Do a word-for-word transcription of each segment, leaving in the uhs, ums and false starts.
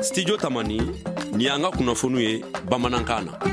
Studio Tamani ni anga kunnafoniw ye bamanankan na.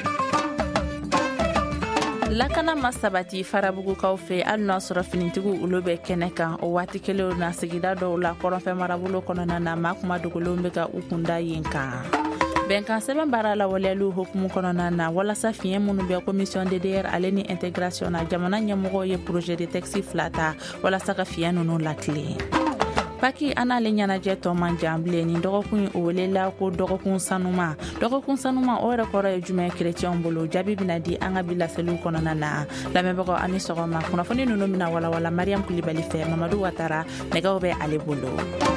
Lakana masabati farabugukaw fɛ hali n'a sɔrɔ finitigiw olu bɛ kɛnɛ kan o waati kelenw na sigida dɔw la kɔrɔnfɛ marabolo kɔnɔna na maa kuma dogolenw bɛ ka u kunda yen kan. Bɛnkan sɛbɛn baara lawaleyaliw hukumu kɔnɔna na walasa fiɲɛ minnu bɛ commission D D R ale ni intégration na jamana ɲɛmɔgɔw ye projet de texte fila ta walasa ka fiɲɛ ninnu latilen. Paki anale ɲɛnajɛ tɔ man jan bilen ni dɔgɔkun o welela ko dɔgɔkun sanuma dɔgɔkun sanuma o yɛrɛ kɔrɔ ye jumɛn chrétien bolo jaabi bɛna di an ka bi laseliw kɔnɔna na lamɛnbagaw ani sɔgɔma kunnafoni ninnu bɛna walawala Mariam Kulibali fɛ Mamadu Watara nɛgɛw bɛ ale bolo.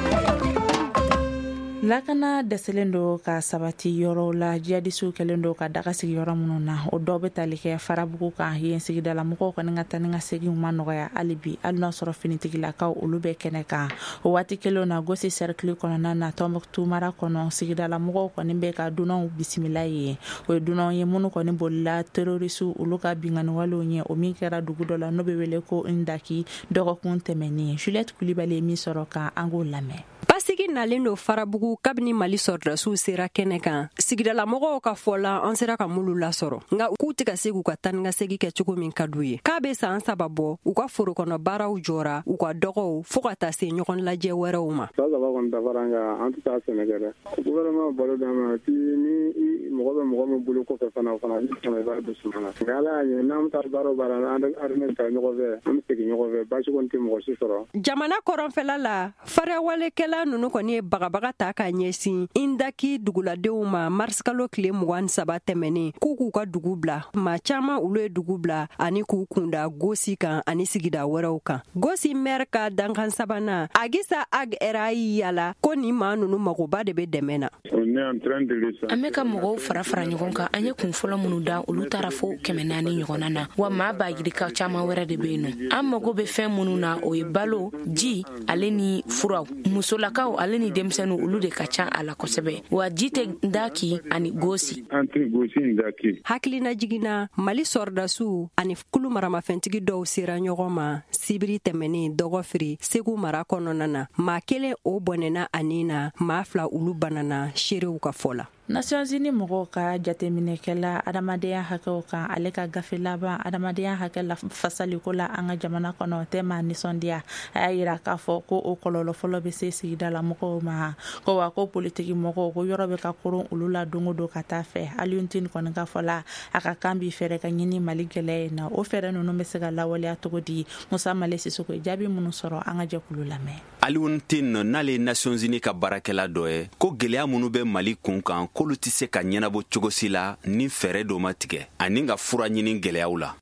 Lakana dɛsɛlen do ka sabati yɔrɔw la jihadisiw kɛlen do ka daga sigi yɔrɔ minnu na o dɔw bɛ tali kɛ farabugu kan yen sigidala mɔgɔw kɔni ka taa ni ka segin ma nɔgɔya hali bi hali n'a sɔrɔ finitigilakaw olu bɛ kɛnɛ kan o waati kelenw na Gosi cercle kɔnɔna na Tɔnbɔkutu mara kɔnɔ sigidala mɔgɔw kɔni bɛ ka dunanw bisimila yen o ye dunanw ye minnu kɔni bolila terrorisiw olu ka binganiwalew ɲɛ o min kɛra dugu dɔ la n'o bɛ wele ko Ndaki dɔgɔkun tɛmɛnen Juliette Kulibali ye min sɔrɔ kan an k'o lamɛn. Basigi nalen do farabugu kabini Mali sɔrɔdasiw sera kɛnɛ kan sigidala mɔgɔw ka fɔla an sera ka mulu lasɔrɔ nka k'u tɛ ka se k'u ka taa ni ka segin kɛ cogo min ka d'u ye k'a bɛ san saba bɔ u ka foro kɔnɔ baaraw jɔra u ka dɔgɔw fo ka taa se ɲɔgɔn lajɛ wɛrɛw ma. San saba kɔni dafara nka an tɛ taa Sɛnɛgɛ dɛ gouvernement balo d'an ma ti ni mɔgɔ bɛ mɔgɔ min bolo kɔfɛ fana o fana ni kɛmɛ b'a don suma na nka Ala y'a ɲɛ n'an bɛ taa baara o baara la an bɛ armée ta ɲɔgɔn fɛ an bɛ segin ɲɔgɔn fɛ baasi kɔni tɛ mɔgɔ si sɔrɔ. Jamana kɔrɔnfɛla la fariwalekɛla ninnu kɔni ye bagabaga ta ka ɲɛsin Ndaki duguladenw ma mars kalo tile mugan ni saba tɛmɛnen k'u k'u ka dugu bila maa caman olu ye dugu bila ani k'u kunda Gosi kan ani sigida wɛrɛw kan. Gosi maire ka dankan sabanan Agisa Ag Erayi yala ko ni maa ninnu magoba de bɛ dɛmɛ na. An bɛ ka mɔgɔw fara fara ɲɔgɔn kan an ye kunfɔlɔ minnu da olu taara fo kɛmɛ naani ɲɔgɔnna na wa maa b'a yirika caman wɛrɛ de bɛ yen nɔ an mago bɛ fɛn minnu na o ye balo ji ale ni furaw musolakaw ale ni denmisɛnninw olu de ka ca a la kosɛbɛ wa ji tɛ Ndaki ani Gosi. Hakilina jiginna Mali sɔrɔdasiw ani kulu maramafɛntigi dɔw sera ɲɔgɔn ma sibiri tɛmɛnen dɔgɔfiri Segu mara kɔnɔna na maa kelen o bɔnɛna ani na maa fila olu banana seerew ka fɔ la. Nations Unies mɔgɔw ka jateminɛkɛla adamadenya hakɛw kan ale ka gafe laban adamadenya hakɛ la fasaliko la an ka jamana kɔnɔ tɛ maa nisɔndiya a y'a yira k'a fɔ ko o kɔlɔlɔ fɔlɔ bɛ se sigidala mɔgɔw ma ko wa ko politiki mɔgɔw ko yɔrɔ bɛ ka koron olu la don o don ka taa fɛ Alioune kɔni ka fɔ la a ka kan bi fɛɛrɛ ka ɲini Mali gɛlɛya in na o fɛɛrɛ ninnu bɛ se ka lawaleya cogo di Musa Male Sisoko jaabi minnu sɔrɔ an ka jɛkulu lamɛn. Alioune n'ale Nations Unies ka baarakɛla dɔ ye ko gɛlɛya minnu bɛ Mali kun kan k'olu tɛ se ka ɲɛnabɔ cogo si la ni fɛɛrɛ dɔ ma tigɛ ani ka fura ɲini gɛlɛyaw la.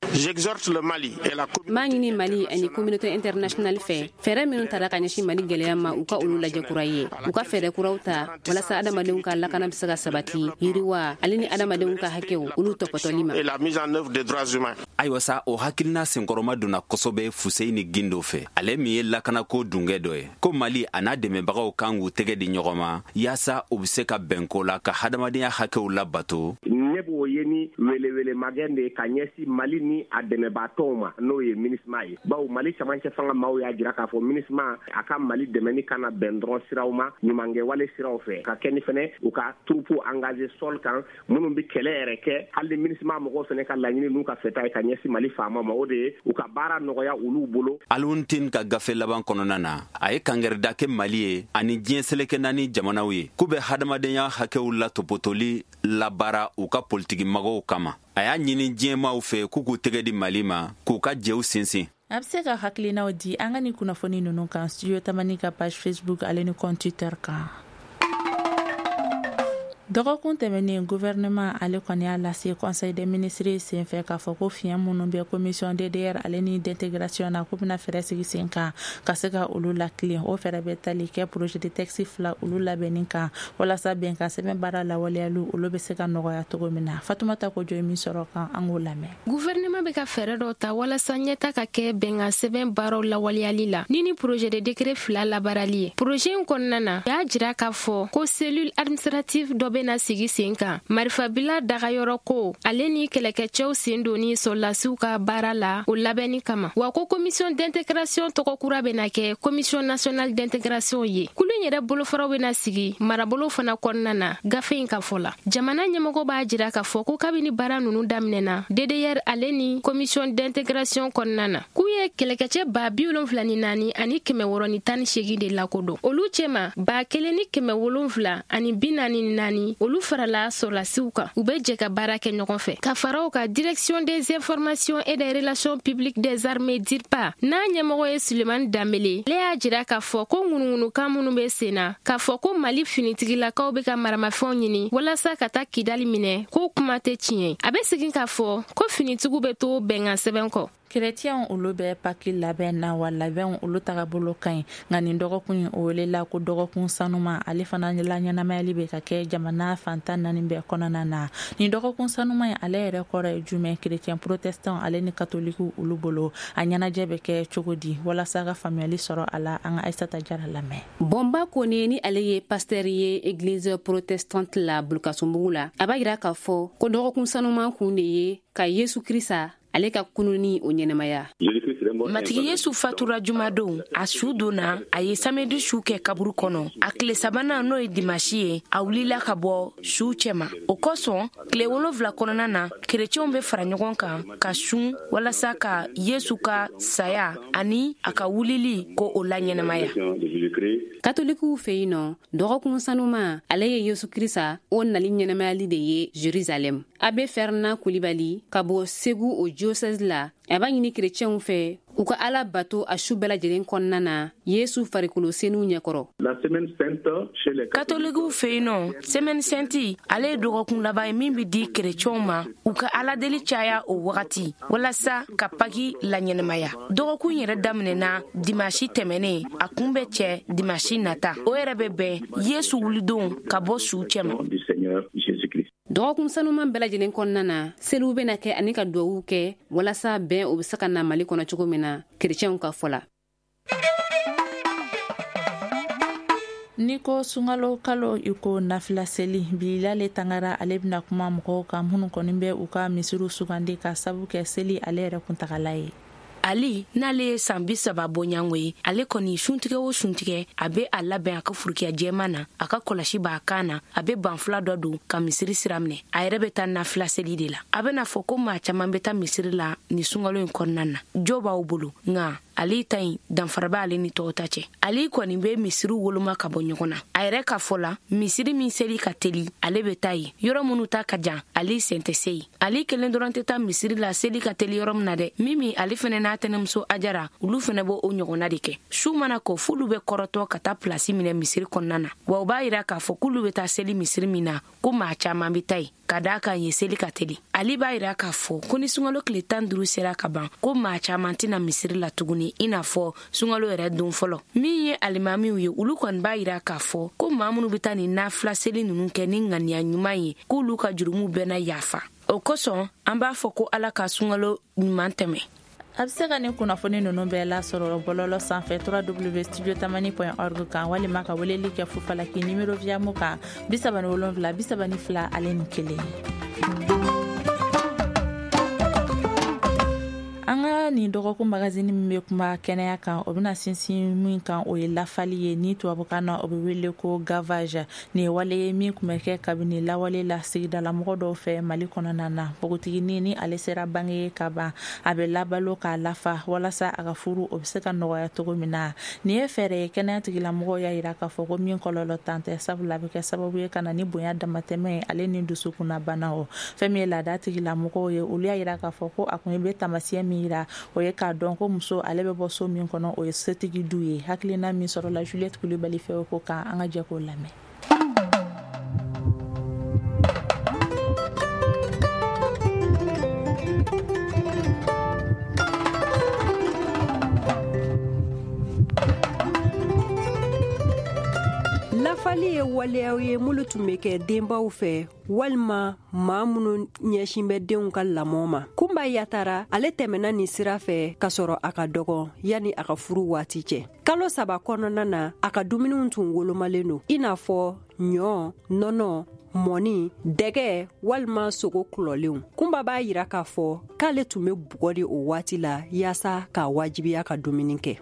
M'a ɲini Mali ani communauté internationale fɛ fɛɛrɛ minnu tara ka ɲɛsin Mali gɛlɛya ma u ka olu lajɛ kura ye u ka fɛɛrɛ kuraw ta walasa adamadenw ka lakana bɛ se ka sabati yiriwa ale ni adamadenw ka hakɛw olu tɔpɔtɔli ma. Ayiwa sa o hakilina senkɔrɔma donna kosɛbɛ Fuseyini Gindo fɛ ale min ye lakanako dungɛ dɔ ye ko Mali a n'a dɛmɛbagaw kan k'u tɛgɛ di ɲɔgɔn ma yaasa u bɛ se ka bɛnko la ka hadamadenya hakɛw labato. Ne b'o ye ni welewele magɛn de ka ɲɛsin Mali ni a dɛmɛbaatɔw ma n'o ye MINUSMA ye bawo Mali camancɛ fanga maaw y'a jira k'a fɔ MINUSMA a ka Mali dɛmɛni kana bɛn dɔrɔn siraw ma ɲumankɛwale siraw fɛ ka kɛ ni fɛnɛ u ka troupe engagé sol kan minnu bɛ kɛlɛ yɛrɛ kɛ hali MINUSMA mɔgɔw fɛnɛ ka laɲini n'u ka fɛta ye ka ɲɛsin Mali faama ma o de ye u ka baara nɔgɔya olu bolo. Alioune ka gafe laban kɔnɔna na a ye kangɛrɛda kɛ Mali ye ani diɲɛ seleke naani jamanaw ye k'u bɛ hadamadenya hakɛw latopotoli labaara u ka politiki magaw kama a y'a ɲini diɲɛmaw fɛ k'u k'u tɛgɛ di Mali ma k'u ka jɛw sinsin. A bɛ se ka hakilinaw di an ka ni kunnafoni ninnu kan Studio Tamani ka page Facebook ale ni compte Twitter kan. Dɔgɔkun tɛmɛnen gouvernement ale kɔni y'a lase conseil des ministres senfɛ k'a fɔ ko fiɲɛ minnu bɛ commission D D R ale ni d'intégration na k'u bɛna fɛɛrɛ sigi sen kan ka se ka olu latilen o fɛɛrɛ bɛ tali kɛ projet de texte fila olu labɛnni kan walasa bɛnkan sɛbɛn baara lawaleyaliw olu bɛ se ka nɔgɔya cogo min na Fatumata Kojo ye min sɔrɔ kan an k'o lamɛn. Gouvernement bɛ ka fɛɛrɛ dɔw ta walasa ɲɛta ka kɛ bɛnkan sɛbɛn baaraw lawaleyali la ni ni projet de décret fila labaarali ye projet in kɔnɔna na y'a jira k'a fɔ ko cellule administrative dɔ bɛ bena sigi sen kan marifabila dagayɔrɔ ko ale ni kɛlɛkɛcɛw sen don ni solasiw ka baara la o labɛnni kama wa ko commission d'intégration tɔgɔ kura bena kɛ commission nationale d'intégration ye kulu yɛrɛ bolofaraw bena sigi marabolo fana kɔnɔna na gafe in ka fɔ la jamana ɲɛmɔgɔ b'a jira k'a fɔ ko kabini baara nunu daminɛna D D R ale ni commission d'intégration kɔnɔna na k'u ye kɛlɛkɛcɛ ba bi wolonfila ni naani ani kɛmɛ wɔɔrɔ ni tan ni seegin de lakodon olu cɛma ba kelen ni kɛmɛ wolonfila ani bi naani ni naani olu farala sɔrɔlasiw kan u be jɛ ka baara kɛ ɲɔgɔn fɛ ka fara o ka direction des informations et des relations publiques des armées D I R P A n'a ɲɛmɔgɔ ye Sulemani Danbele ale y'a jira k'a fɔ ko ŋunuŋunukan minnu be sen na k'a fɔ ko Mali finitigilakaw be ka maramafɛnw ɲini walasa ka taa Kidali minɛ ko kuma tɛ tiɲɛ a be segin k'a fɔ ko finitigiw be to bɛnkan sɛbɛn kɔ Chrétien olu bɛ paki labɛn na wa labɛn olu tagabolo ka ɲi nka nin dɔgɔkun o welela ko dɔgɔkun sanuma ale fana la ɲɛnamayali bɛ ka kɛ jamana fantan naani bɛɛ kɔnɔna na nin dɔgɔkun sanuma ye ale yɛrɛ kɔrɔ ye jumɛn Chrétien protestant ale ni katoliku olu bolo a ɲɛnajɛ bɛ kɛ cogo di walasa ka faamuyali sɔrɔ a la an ka Aissata Jara lamɛn Bomba Kone ni ale ye pasteur ye église protestante la Bulkasumbugu la a b'a yira k'a fɔ ko dɔgɔkun sanuma kun de ye ka Yesu Krista ale ka kununi o ɲɛnamaya matigi Yesu fatura jumadon a su donna a ye samedi su kɛ kaburu kɔnɔ a tile sabanan n'o ye dimanche ye a wulila ka bɔ su cɛma o kosɔn tile wolonfila kɔnɔna na kerecɛnw be fara ɲɔgɔn kan ka sun walasa ka Yesu ka saya ani a ka wulili ko o la ɲɛnamaya katolikiw fɛ yen nɔ dɔgɔkun sanuma ale ye Yesu Krista o nali ɲɛnamayali de ye Jérusalem Abbé Fernand Coulibaly ka bɔ Segu o diocèse la a b'a ɲini kerecɛnw fɛ u ka Ala bato a su bɛɛ lajɛlen kɔnɔna na Yesu farikolo senu ɲɛkɔrɔ katolikiw fɛ yen nɔ semaine sainte ale ye dɔgɔkun laban ye min bi di kerecɛnw ma u ka Ala deli caya o wagati walasa ka paki la ɲɛnamaya dɔgɔkun yɛrɛ daminɛna dimanche tɛmɛnen a kun bɛ cɛ dimanche nata o yɛrɛ bɛ bɛn Yesu wulidon ka bɔ su cɛma dɔgɔkun sanuman bɛɛ lajɛlen kɔnɔna na seliw bena kɛ ani ka duwawuw kɛ walasa bɛn o be se ka na Mali kɔnɔ cogo min na kerecɛnw ka fɔ la ni ko sungalo kalo iko nafila seli bilila le tangara ale bina kuma mɔgɔw kan minnu kɔni bɛ u ka misiru sugandi ka sabu kɛ seli ale yɛrɛ kuntagala ye Ali n'ale ye san bi saba bɔɲango ye ale kɔni suntigɛ o suntigɛ a be a labɛn a ka furukiya jɛman na a ka kɔlɔsi b'a kan na a be banfula dɔ don ka misiri sira minɛ a yɛrɛ be taa nafila seli de la a bena fɔ ko maa caman be taa misiri la ni sungalo in kɔnɔna na jo b'aw bolo nga ale ta ɲi danfaraba ale ni tɔgɔ ta cɛ ale kɔni be misiri woloma ka bɔ ɲɔgɔn na a yɛrɛ ka fɔ la misiri min seli ka teli ale be taa ye yɔrɔ minnu ta ka jan ale sen tɛ se ye ale kelen dɔrɔn tɛ taa misiri la seli ka teli yɔrɔ min na dɛ min min ale fɛnɛ n'a tɛnɛmuso Ajara olu fɛnɛ bo o ɲɔgɔnna de kɛ su mana kɔ fulu be kɔrɔtɔ ka taa plasi minɛ misiri kɔnɔna na wa u b'a yira k'a fɔ k'olu be taa seli misiri min na ko maa caman be taa ye ka daa kan ye seli ka teli ale b'a yira k'a fɔ ko ni sungalo tile tan duuru sera ka ban ko maa caman tɛna misiri la tuguni i n'a fɔ sungalo yɛrɛ don fɔlɔ min ye alimamiw ye olu kɔni b'a yira k'a fɔ ko maa minnu be taa ni nafila seli nunu kɛ ni ŋaniya ɲuman ye k'olu ka jurumu bɛna yafa o kosɔn an b'a fɔ ko Ala ka sungalo ɲuman tɛmɛ a bɛ se ka nin kunnafoni ninnu bɛɛ lasɔrɔ bɔlɔlɔ sanfɛ w w w point studio tamani point org kan walima ka weleli kɛ fufalaki nimero viamu kan bi saba ni wolonwula bi saba ni fila ale ni kelen an ka nin dɔgɔkun magazine min bɛ kuma kɛnɛya kan o bɛna sinsin min kan o ye lafali ye ni tubabukan na o bɛ wele ko gavage nin ye wale ye min kun bɛ kɛ kabini lawale la sigidala mɔgɔ dɔw fɛ Mali kɔnɔna na npogotiginin ni ale sera bange ye ka ban a bɛ labalo k'a lafa walasa a ka furu o bɛ se ka nɔgɔya cogo min na nin ye fɛɛrɛ ye kɛnɛya tigilamɔgɔw y'a yira k'a fɔ ko min kɔlɔlɔ tan tɛ sabula a bɛ kɛ sababu ye ka na ni bonya damatɛmɛ ye ale ni dusukunna banaw fɛn min ye laada tigilamɔgɔw ye olu y'a yira k'a fɔ ko a kun bɛ taamasiyɛn min yira o ye k'a dɔn ko muso ale bɛ bɔ so min kɔnɔ o ye setigi du ye hakilina min sɔrɔla Juliette Coulibaly fɛ o ko kan an ka jɛ k'o lamɛn lafali ye waleyaw ye mulu tun bɛ kɛ denbaw fɛ walima maa minnu ɲɛsin bɛ denw ka lamɔ ma kunba yatara ale tɛmɛna nin sira fɛ ka sɔrɔ a ka dɔgɔ yani a ka furu waati cɛ kalo saba kɔnɔna na a ka dumuniw tun wolomalen don i n'a fɔ ɲɔ nɔnɔ mɔni dɛgɛ walima sogo kulɔlenw. Kunba b'a yira k'a fɔ k'ale tun bɛ bugɔ de o waati la yaasa k'a wajibiya ka dumuni kɛ.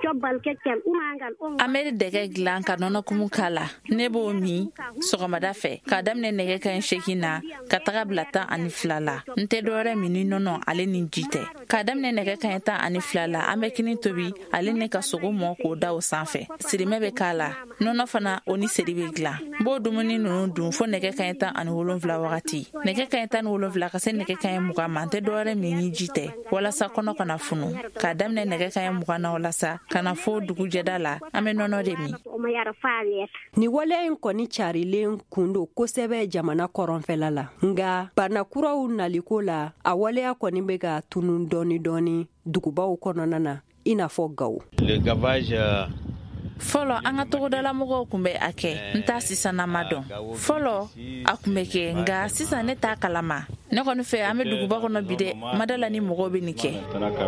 An bɛ dɛgɛ dilan ka nɔnɔ kumu k'a la. Ne b'o min sɔgɔmada fɛ k'a daminɛ nɛgɛ kanɲɛ seegin na ka taga bila tan ani fila la. N tɛ dɔwɛrɛ min ni nɔnɔ ale ni ji tɛ. K'a daminɛ nɛgɛ kanɲɛ tan ani fila la an bɛ kini tobi ale ne ka sogo mɔ k'o da o sanfɛ. Sirimɛ bɛ k'a la. Nɔnɔ fana o ni seri bɛ dilan. N b'o dumuni ninnu dun fo nɛgɛ kanɲɛ tan ani wolonwula wagati. Nɛgɛ kanɲɛ tan ni wolonwula ka se nɛgɛ kanɲɛ mugan ma n tɛ dɔwɛrɛ min ni ji tɛ walasa kɔnɔ kana funu. K'a daminɛ nɛgɛ kanɲɛ mugan na walasa kana fo dugujɛda la an bɛ nɔnɔ de min. Ni waleya in kɔni carilen kun don kosɛbɛ jamana kɔrɔnfɛla la. Nga banakuraw naliko la a waleya kɔni bɛ ka tunu dɔɔni dɔɔni dugubaw kɔnɔna na i n'a fɔ Gawo. Le gavage fɔlɔ an ka togodala mɔgɔw kun bɛ a kɛ n t'a sisan na ma dɔn. Fɔlɔ a kun bɛ kɛ nga sisan ne t'a kalama. Ne kɔni fɛ an bɛ duguba kɔnɔ bi dɛ madala ni mɔgɔw bɛ nin kɛ.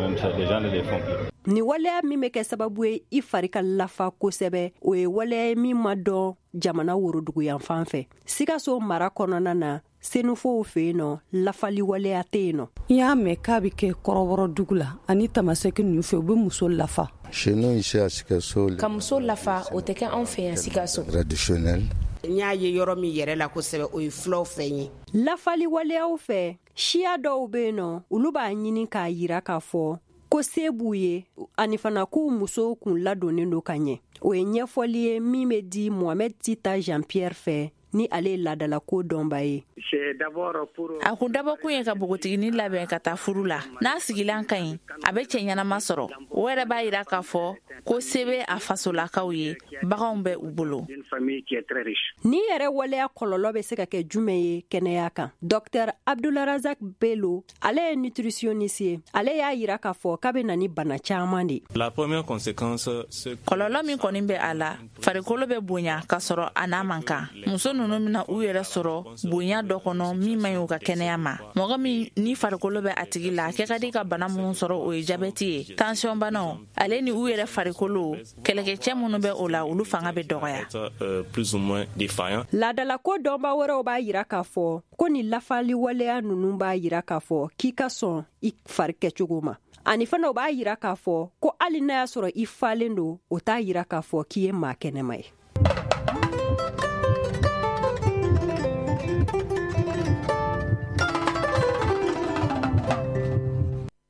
Ni waleya min bɛ kɛ sababu ye i fari ka lafa kosɛbɛ o ye waleya ye min ma dɔn jamana worodugu yan fan fɛ. Sikaso mara kɔnɔna na senufow fɛ yen nɔ lafali waleya tɛ yen nɔ. I y'a mɛn k'a bɛ kɛ kɔrɔbɔrɔ dugu la ani tamasɛki ninnu fɛ u bɛ muso lafa. Chez nous ici à Sikaso. Ka muso lafa o tɛ kɛ anw fɛ yan Sikaso. Traditionnel. N y'a ye yɔrɔ min yɛrɛ la kosɛbɛ o ye fulaw fɛ ye. Lafali waleyaw fɛ siya dɔw bɛ yen nɔ olu b'a ɲini k'a yira k'a fɔ ko se b'u ye ani fana k'u musow kun ladonnen don ka ɲɛ. O ye ɲɛfɔli ye min bɛ di Mohamed Tita Jean Pierre fɛ ni ale ye ladala ko dɔnba ye. A kun dabɔkun ye ka bogotigini labɛn ka taa furu la. N'a sigilan ka ɲi a bɛ cɛ ɲɛnama sɔrɔ. O yɛrɛ b'a yira k'a fɔ ko se bɛ a fasolakaw ye baganw bɛ u bolo. Ni yɛrɛ waleya kɔlɔlɔ bɛ se ka kɛ jumɛn ye kɛnɛya kan. Docteur Abdularazak Bello ale ye nutritionniste ye. Ale y'a yira k'a fɔ k'a bɛ na ni bana caman de. La première conséquence c'est kɔlɔlɔ min kɔni bɛ a la farikolo bɛ bonya ka sɔrɔ a n'a man kan. Muso ninnu bɛna u yɛrɛ sɔrɔ bonya dɔ kɔnɔ min man ɲi u ka kɛnɛya ma. Mɔgɔ min ni farikolo bɛ a tigi la a kɛ ka di ka bana minnu sɔrɔ o ye jabɛti ye tension banaw ale ni u yɛrɛ farikolo kɛlɛkɛcɛ minnu bɛ o la olu fanga bɛ dɔgɔya. plus ou moins défaillant. Ladala ko dɔnba wɛrɛw b'a yira k'a fɔ ko ni lafali waleya ninnu b'a yira k'a fɔ k'i ka sɔn i fari kɛcogo ma. Ani fana o b'a yira k'a fɔ ko hali n'a y'a sɔrɔ i falen don o t'a yira k'a fɔ k'i ye maa kɛnɛma ye.